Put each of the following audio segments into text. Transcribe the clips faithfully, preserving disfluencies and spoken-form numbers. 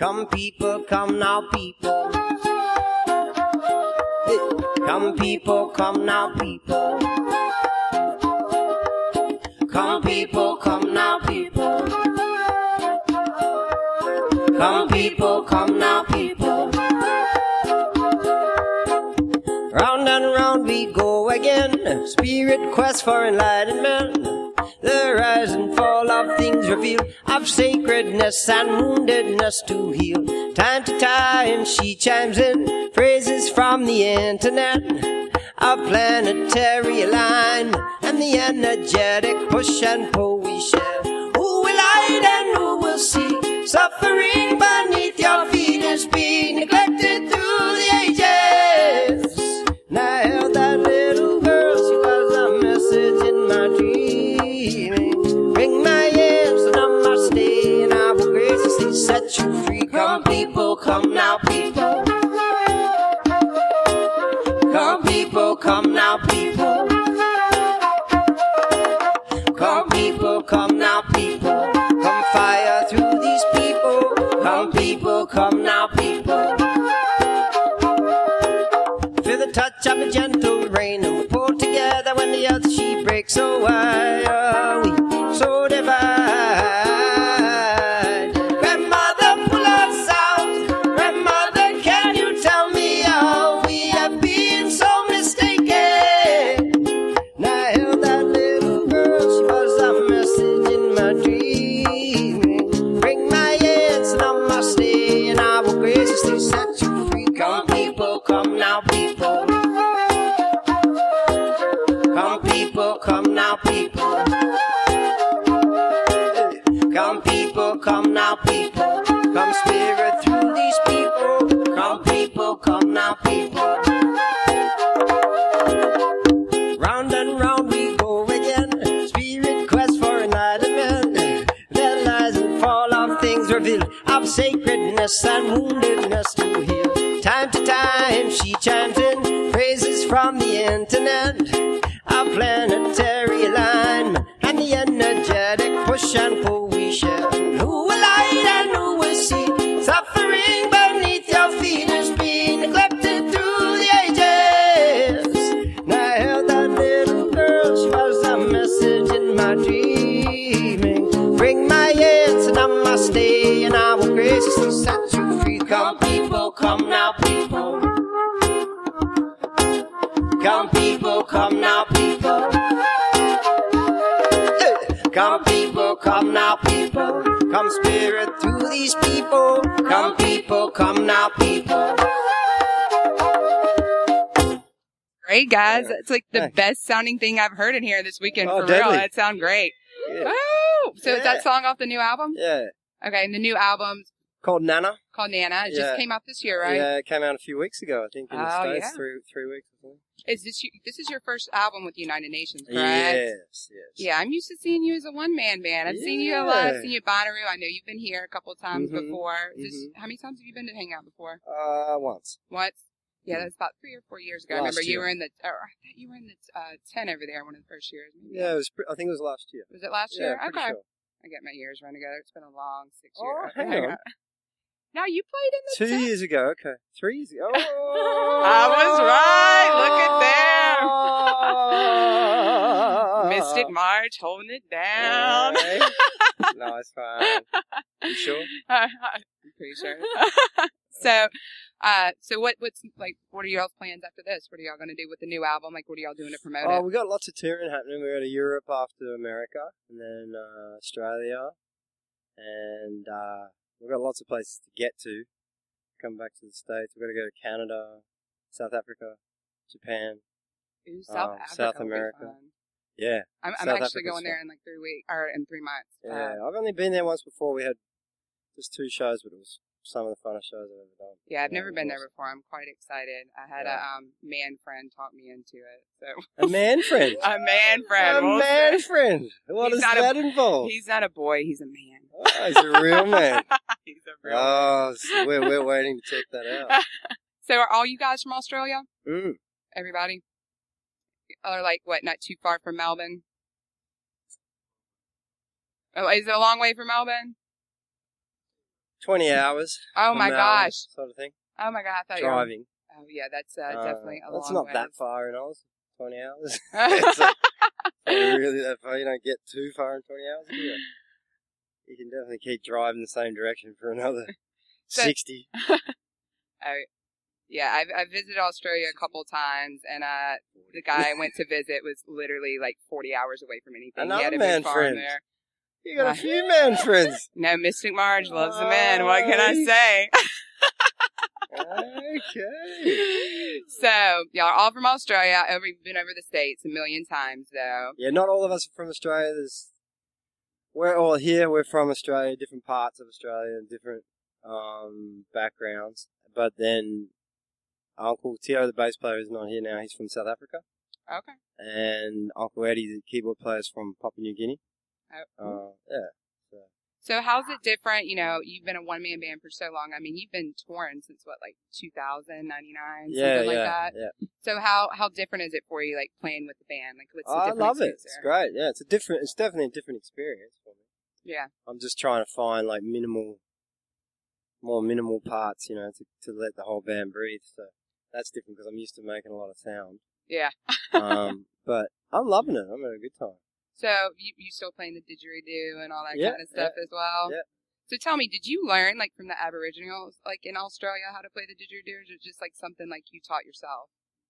Come people, come now people. Hey, come people, come now people. Come people, come now people. Come people, come now people. Round and round we go again. Spirit quest for enlightenment. The rise and fall of things revealed, of sacredness and woundedness to heal. Time to time she chimes in phrases from the internet, a planetary alignment and the energetic push and pull we share. Who will hide and who will see? Suffering beneath your feet is being neglected through the ages. And I held that little girl, she was a message in my dreaming. Bring my hands and namaste, and I will graciously set you free. Come people, come now people. Come people, come now people. Come people, come now people. Come fire through these people. Come people, come now people. Feel the touch of a gentle rain, and we pull together when the earth she breaks. So why are we so divided? Grandmother, pull us out. Grandmother, can you tell me how we have been so mistaken? And I held that little girl, she was a message in my dreaming. Bring my hands, namaste, and I will graciously set you free. Come people, come now people. Come people, come now people. Come people, come now people. Come spirit through these people. Come people, come now people. Round and round we go again. Spirit quest for enlightenment. The lies and fall of things revealed, of sacredness and woundedness to heal. Time to time she chimes in phrases from the internet, a planetary alignment and the energetic push and pull we share. Who will hide and who will see? Suffering beneath your feet is being neglected through the ages. And I held that little girl, she was a message in my dreaming. Bring my hands and namaste, and I will graciously set you free. Come people, come now people. Come people, come now people. Come people, come now people. Come spirit through these people. Come people, come now people. Great, guys. It's like the Thanks. best sounding thing I've heard in here this weekend. Oh, for deadly. real. That sounds great. Yeah. Oh, so Yeah. is that song off the new album? Yeah. Okay, and the new album's Called Nana. called Nana. It Yeah. just came out this year, right? Yeah, it came out a few weeks ago, I think, in the Oh, States. yeah. Three, three weeks ago. Is this you, this is your first album with United Nations, correct? Yes, yes. Yeah, I'm used to seeing you as a one man band. I've seen you a lot. I've seen you at Bonnaroo. I know you've been here a couple of times Mhm, before. Is this, mhm. how many times have you been to hang out before? Uh, once. Once? Yeah, that was about three or four years ago. I Last remember you year. were in the. Or I thought you were in the uh, ten over there one of the first years. Maybe. Yeah, it was. Pre- I think it was last year. Was it last Yeah, year? pretty Okay. sure. I get my years run together. It's been a long six Oh, years. hang on. No, you played in the Two ten. years ago. Okay, three years ago. Oh, I was right. Look at there. Mystic March holding it down. Yeah. No, it's fine. You sure? I'm pretty sure. so, uh, so what, what's, like, what are y'all's plans after this? What are y'all going to do with the new album? Like, what are y'all doing to promote Oh, it? we got lots of touring happening. We go to Europe after America, and then uh, Australia, and uh, we've got lots of places to get to. Come back to the States. We've got to go to Canada, South Africa, Japan. Ooh, South um, Africa South will be America. fun. Yeah. I'm, I'm South actually Africa's going there fun. in like three weeks, or in three months. Yeah, Uh, I've only been there once before. We had just two shows, but it was some of the funnest shows I've ever done. yeah, I've Yeah, never it been was there before. I'm quite excited. I had Yeah. a um, man friend talk me into it. So A man friend. a man friend. A We'll man see. friend. What He's does not a- that involve? He's not a boy. He's a man. Oh, he's a real man. He's a real man. Oh, so we're, we're waiting to check that out. So are all you guys from Australia? Mm. Everybody? Or like, what, not too far from Melbourne? Oh, is it a long way from Melbourne? twenty hours. Oh my gosh. Sort of thing. Oh my god, I thought Driving. you were... Oh yeah, that's uh, uh, definitely a That's long not way. that far in Oz. twenty hours. It's not really that far. You don't get too far in twenty hours. Do you? You can definitely keep driving the same direction for another so, sixty. I, yeah, I've, I've visited Australia a couple times, and uh, the guy I went to visit was literally like forty hours away from anything. Another he had a man big farm friend. there. You got Uh, a few man friends. No, Mystic Marge loves the men. What can I say? Okay. So, y'all are all from Australia. Over, been over the States a million times, though. Yeah, not all of us are from Australia. There's, we're all here. We're from Australia, different parts of Australia, different um, backgrounds. But then Uncle Tio, the bass player, is not here now. He's from South Africa. Okay. And Uncle Eddie, the keyboard player, is from Papua New Guinea. Oh. Uh, yeah. So. So how's it different? You know, you've been a one-man band for so long. I mean, you've been touring since, what, like two thousand, ninety-nine, Yeah, something like yeah, that? yeah. So how how different is it for you, like, playing with the band? Like, what's the Oh, I different love it. experience It's there? great. Yeah, it's a different. It's definitely a different experience for me. Yeah. I'm just trying to find like minimal, more minimal parts, you know, to to let the whole band breathe. So that's different because I'm used to making a lot of sound. Yeah. um, but I'm loving it. I'm having a good time. So you you still playing the didgeridoo and all that Yeah, kind of stuff yeah, as well? yeah. So tell me, did you learn, like, from the Aboriginals, like, in Australia, how to play the didgeridoo, or is it just, like, something, like, you taught yourself?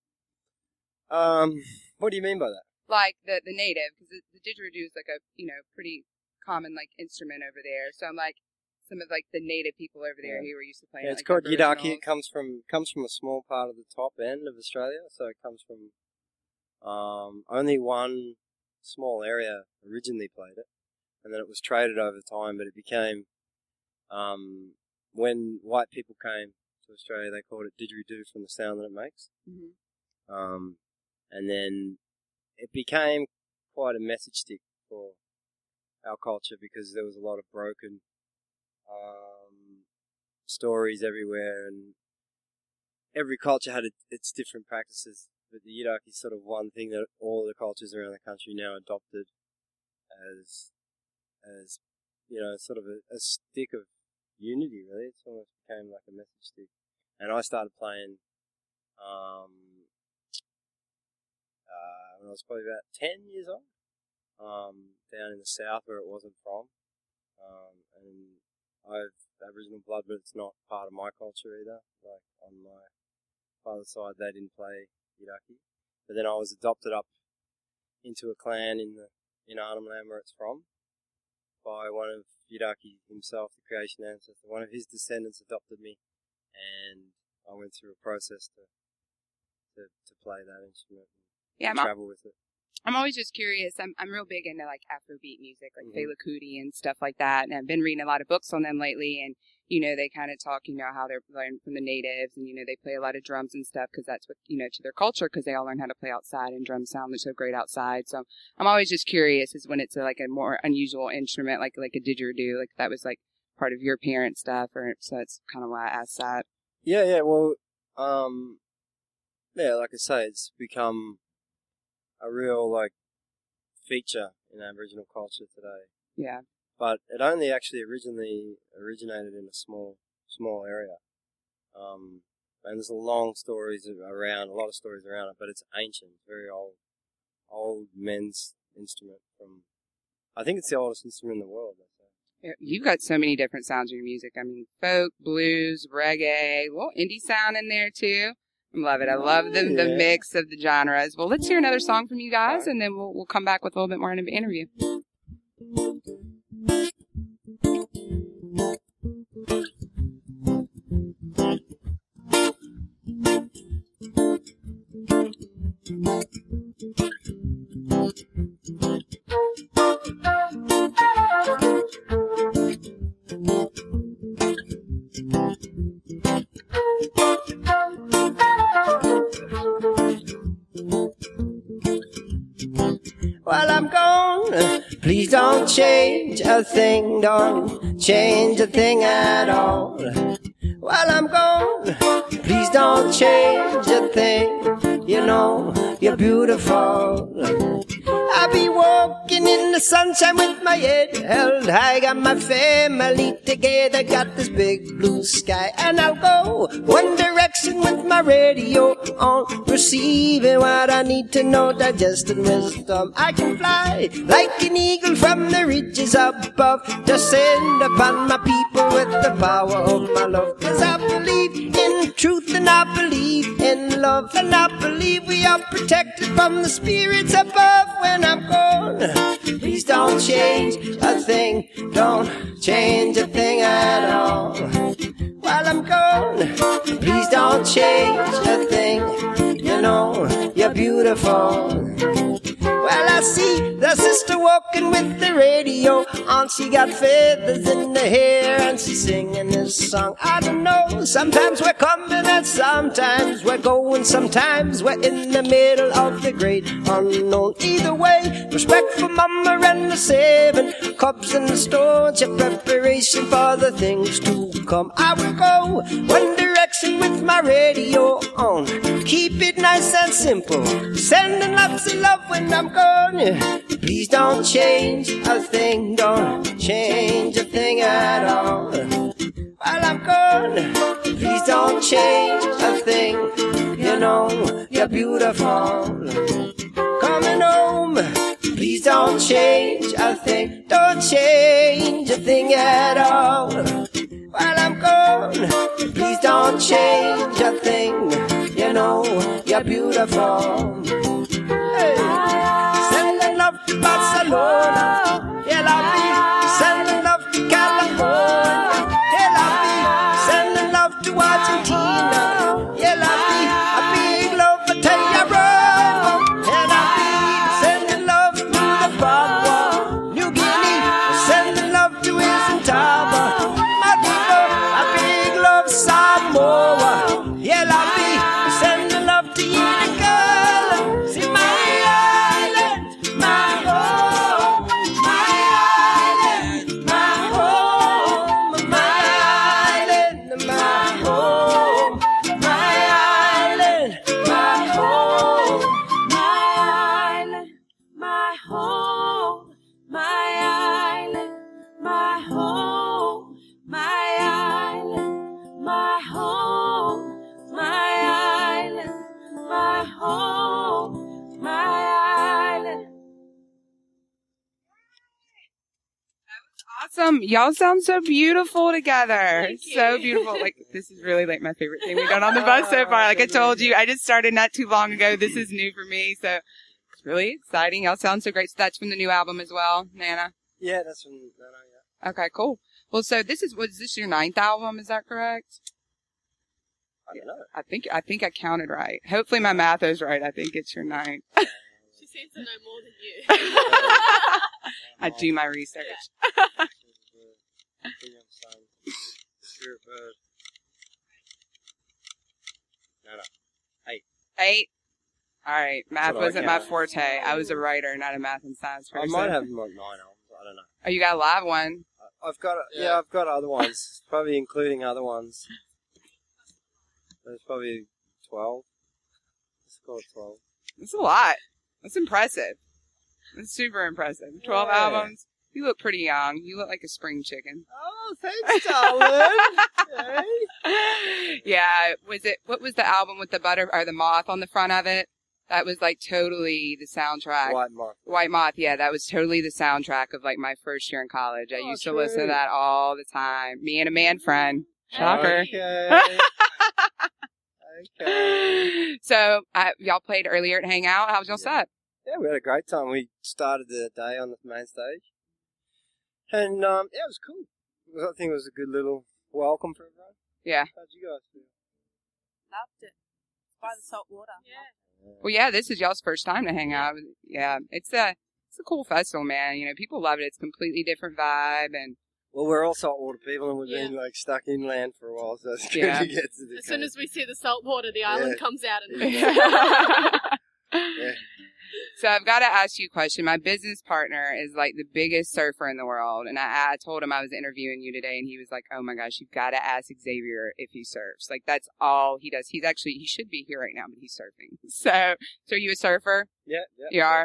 Um, what do you mean by that? Like, the, the native, because the, the didgeridoo is, like, a, you know, pretty common, like, instrument over there. So I'm like, some of, like, the native people over there Yeah. who were used to playing, Yeah, it's like, called Yidaki. Aboriginals. It comes from comes from a small part of the top end of Australia, so it comes from um, only one small area originally played it, and then it was traded over time. But it became um, when white people came to Australia, they called it didgeridoo from the sound that it makes, Mm-hmm. um, and then it became quite a message stick for our culture because there was a lot of broken um, stories everywhere, and every culture had its different practices. But the Yidaki is sort of one thing that all the cultures around the country now adopted as, as you know, sort of a, a stick of unity. Really, it's almost became like a message stick. And I started playing um, uh, when I was probably about ten years old, um, down in the south where it wasn't from. Um, and I've Aboriginal blood, but it's not part of my culture either. Like on my father's side, they didn't play Yidaki. But then I was adopted up into a clan in the in Arnhem Land where it's from by one of Yidaki himself, the creation ancestor. One of his descendants adopted me, and I went through a process to to, to play that instrument and Yeah, I'm, travel with it. I'm always just curious. I'm I'm real big into, like, Afrobeat music, like Mhm. Fela Kuti and stuff like that. And I've been reading a lot of books on them lately. And, you know, they kind of talk, you know, how they're learning from the natives. And, you know, they play a lot of drums and stuff because that's what, you know, to their culture, because they all learn how to play outside, and drums sound so great outside. So I'm always just curious is when it's a, like a more unusual instrument, like like a didgeridoo, like that was like part of your parents' stuff. Or so that's kind of why I asked that. Yeah, yeah. Well, um, yeah, like I say, it's become a real like feature in Aboriginal culture today. Yeah. But it only actually originally originated in a small, small area. Um, and there's a long stories around, a lot of stories around it, but it's ancient, very old, old men's instrument from, I think it's the oldest instrument in the world. I say. Yeah, you've got so many different sounds in your music. I mean, folk, blues, reggae, a little indie sound in there too. I love it. I love the, the Yeah. mix of the genres. Well, let's hear another song from you guys, Alright. and then we'll we'll come back with a little bit more in an interview. While I'm gone, please don't change a thing, don't change a thing at all. While I'm gone, please don't change a thing, you know, you're beautiful. I'll be walking in the sunshine with my head held high. Got my family together, got this big blue sky. And I'll go one direction with my radio on, receiving what I need to know, digesting wisdom. I can fly like an eagle from the ridges above, descend upon my people with the power of my love. 'Cause I believe in truth and I believe in love, and I believe we are protected from the spirits above. When I'm gone, please don't change a thing, don't change a thing at all. While I'm gone, please don't change a thing, you know you're beautiful. Well, I see the sister walking with the radio on. She got feathers in her hair and she's singing this song. I don't know, sometimes we're coming and sometimes we're going. Sometimes we're in the middle of the great unknown. Either way, respect for Mama and the seven cups and the stones, your preparation for the things to come. I will go one direction with my radio on, keep it nice and simple, sending lots of love when I'm gone. Please don't change a thing, don't change a thing at all. While I'm gone, please don't change a thing, you know you're beautiful. Coming home, please don't change a thing, don't change a thing at all. While I'm gone, please don't change a thing, you know you're beautiful. Hey. Sending love to Barcelona, yeah, I'll be sending love to California, yeah, I'll be sending love to Argentina, yeah, I'll be a big love for Tehran, and I'll be sending love to the Papua New Guinea, sending love to Isentaba, a big love Samoa, yeah, I'll be sending love to Utica. See my island, my home, my island, my home, my island, my home, my island, my home, My island, my home, my island, my home, my island, my home, my island, my home, my island. Awesome. Y'all sound so beautiful together. Thank you. So beautiful. Like, this is really like my favorite thing we've done on the bus so far. Like I told you, I just started not too long ago. This is new for me. So it's really exciting. Y'all sound so great. So that's from the new album as well, Nana? Yeah, that's from Nana, yeah. Okay, cool. Well, so this is, was this your ninth album? Is that correct? I don't know. I think, I think I counted right. Hopefully my math is right. I think it's your ninth. She seems to know more than you. I do my research. Spirit bird. No, no. Eight. All right. Math That's what I wasn't my counted. forte. I was a writer, not a math and science I person. might have like nine albums. I don't know. Oh, you got a live one. I've got yeah, I've got other ones, probably including other ones. There's probably twelve. Let's call it twelve. That's a lot. That's impressive. That's super impressive. Twelve Yeah. albums. You look pretty young. You look like a spring chicken. Oh, thanks, darling. Hey. Yeah. Was it? What was the album with the butter or the moth on the front of it? That was like totally the soundtrack. White Moth. White Moth, yeah, that was totally the soundtrack of like my first year in college. I Oh, used to true. listen to that all the time. Me and a man friend. Shocker. Okay. Okay. So, I, y'all played earlier at Hangout. How was y'all set? Yeah, we had a great time. We started the day on the main stage. And, um, yeah, it was cool. I think it was a good little welcome for everyone. Yeah. How'd you guys feel? Loved it. By the salt water. Yeah. Well, yeah, this is y'all's first time to hang out. Yeah, it's a it's a cool festival, man. You know, people love it. It's a completely different vibe, and Well, we're all saltwater people, and we've Yeah. been like stuck inland for a while, so it's good Yeah. to get to the As soon as we see the salt water, the island Yeah. comes out and Yeah. So I've got to ask you a question. My business partner is like the biggest surfer in the world, and I, I told him I was interviewing you today, and he was like, "Oh my gosh, you've got to ask Xavier if he surfs. Like that's all he does. He's actually he should be here right now, but he's surfing. So, so are you a surfer? Yeah, yeah. You are? Yeah.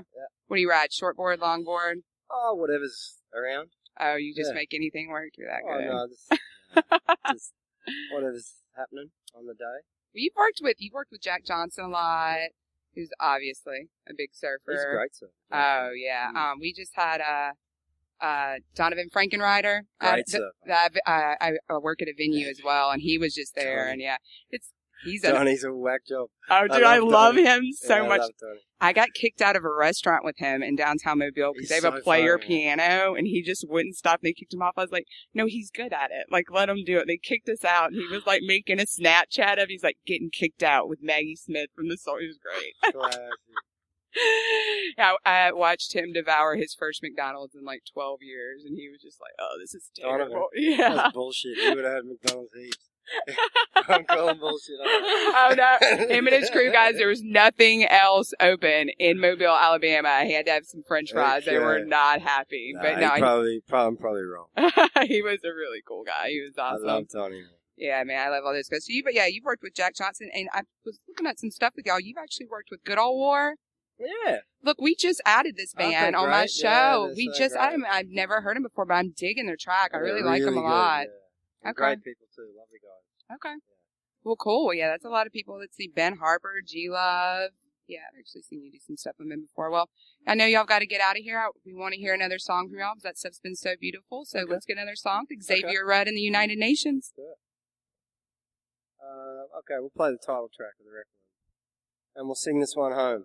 What do you ride? Shortboard, longboard? Oh, whatever's around. Oh, you just Yeah. make anything work? You're that Oh good. no, just, yeah, just whatever's happening on the day. Well, you've worked with you've worked with Jack Johnson a lot, who's obviously a big surfer. He's great, sir. Oh yeah. Mm. Um, we just had uh, uh, Donovan Frankenrider. Great uh, surfer. th- th- I, I, I work at a venue as well, and he was just there. Johnny. And yeah, it's he's a Johnny's a whack job. oh dude, I love love Donnie. him so Yeah, I much. love Donnie. I got kicked out of a restaurant with him in downtown Mobile because He's they have a so player funny. piano, and he just wouldn't stop. They kicked him off. I was like, no, he's good at it. Like, let him do it. They kicked us out, and he was like making a Snapchat of he's like getting kicked out with Maggie Smith from the song. It was great. Classic. Yeah, I, I watched him devour his first McDonald's in like twelve years, and he was just like, oh, this is Donovan. terrible. Yeah. That's bullshit. He would have had McDonald's heaps. I'm calling bullshit. Oh no, him and his crew guys, there was nothing else open in Mobile, Alabama. He had to have some french fries. They were Okay. not happy. Nah, but no, he probably, probably, I'm probably wrong. he, he was a really cool guy. He was awesome. I love Tony. Yeah, man, I love all those guys. So you, but yeah, you've worked with Jack Johnson, and I was looking at some stuff with y'all. You've actually worked with Good Old War. Yeah. Look, we just added this Okay, band on my great. show. Yeah, they're we so just great. added them. I've never heard them before, but I'm digging their track. I They're really, like them a good, lot. yeah. They're Okay. Great people too. Lovely guys. Okay. Well, cool. Yeah, that's a lot of people. Let's see. Ben Harper, G Love. Yeah, I've actually seen you do some stuff with them before. Well, I know y'all got to get out of here. I- We want to hear another song from y'all because that stuff's been so beautiful. So Okay. let's get another song. Xavier Rudd and the United Nations. Uh, okay, we'll play the title track of the record. And we'll sing this one home.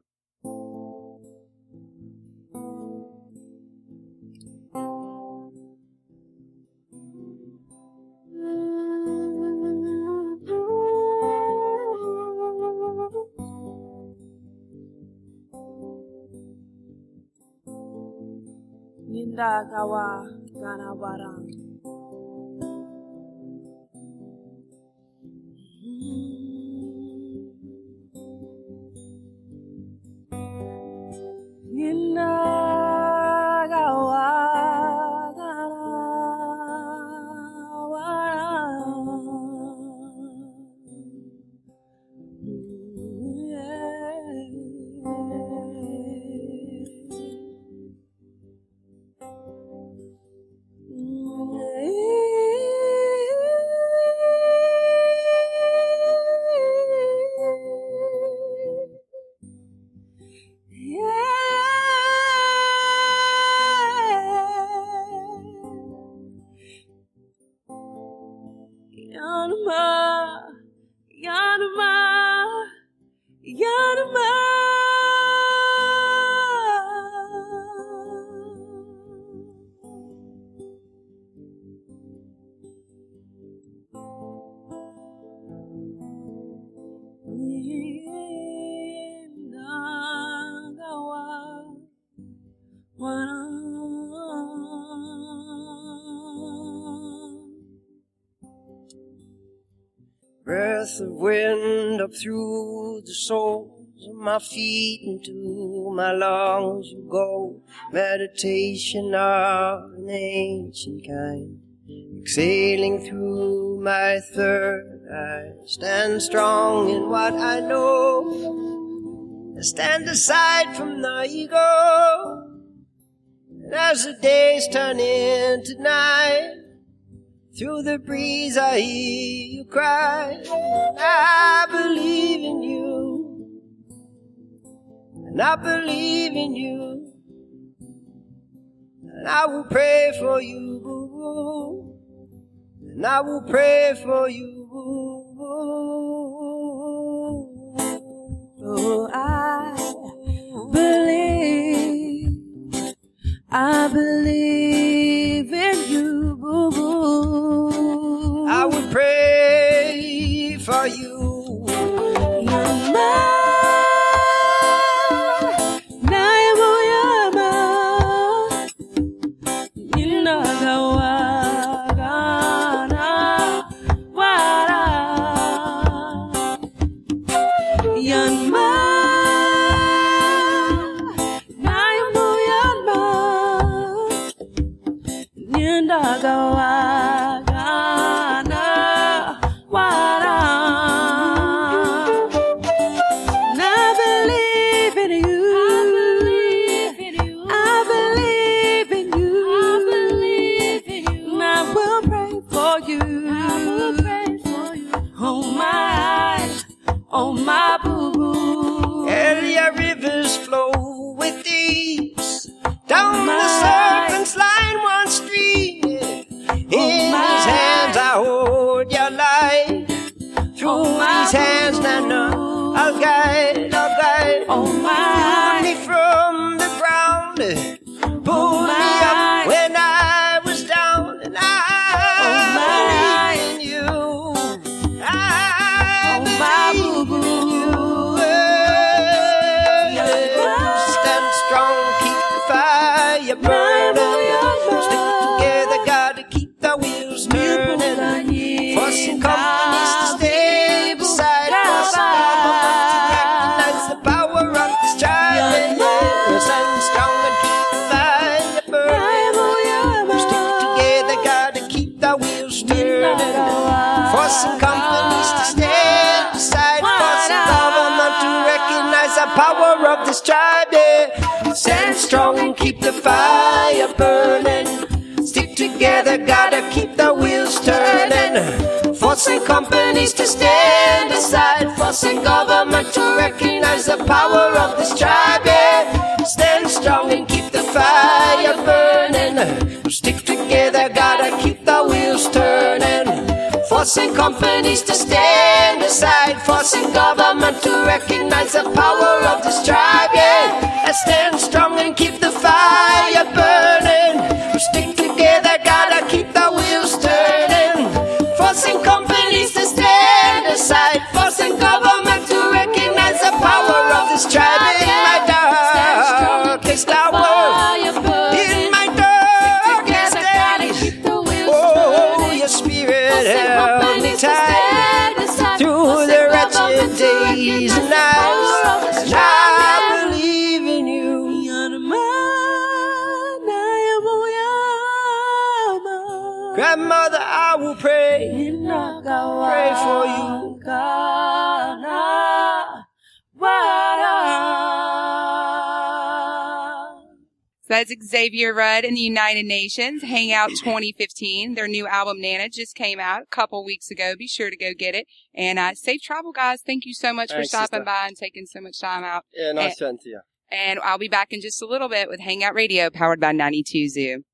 Nindagawa Ganabarang. Nindagawa Yanma, Yanma, Yanma. Nagawa, Breath of wind up through the soles of my feet into my lungs you go. Meditation of an ancient kind, exhaling through my third eye. Stand strong in what I know. I stand aside from the ego. And as the days turn into night, through the breeze I hear you cry. I believe in you, and I believe in you, and I will pray for you, and I will pray for you. Oh, I believe, I believe in you, boo boo. I would pray for you. Yama, Naimu Yama, Ninagawa Gana, Wa. I will pray for you. Oh my, oh my boo-boo. And your rivers flow with ease down Oh, the my. serpent's line one street. In Oh, my. these hands I hold your light. Through Oh, my. these hands now, now I'll guide, I'll guide. Oh Pull my, me from the ground, pull Oh, me my. up when I was down, and I Oh, my. believe in you. I Oh, my believe boo-boo. in you. Stand strong, keep the fire burning. Stick together, gotta keep the wheels turning. For some companies to stay beside us, to recognize the power of this child. Stand strong and keep the fire burning. Stick together, gotta keep the wheels turning. For some companies to stand beside us, some government to recognize the power of this tribe. Yeah. Stand strong and keep the fire burning. Stick together, gotta keep the wheels turning. Forcing companies to stand aside, forcing government to recognize the power of this tribe. Yeah. Stand strong and keep the fire burning. Stick together, gotta keep the wheels turning. Forcing companies to stand aside, forcing government to recognize the power of this tribe. Yeah. Stand strong and keep the fire burning. Stick together, gotta keep the wheels turning. Forcing companies to stand aside, forcing government to recognize the power of this tribe. In my darkest hour, in my darkest days, oh, your spirit held me tight through the wretched days and nights, and I believe in you. Grandmother, I will pray, pray for you. So that's Xavier Rudd and the United Nations Hangout twenty fifteen. Their new album Nana just came out a couple weeks ago. Be sure to go get it. And uh, safe travel, guys. Thank you so much Thanks, for stopping sister. by and taking so much time out. Yeah, nice chatting to you. And I'll be back in just a little bit with Hangout Radio, powered by ninety-two Zoo.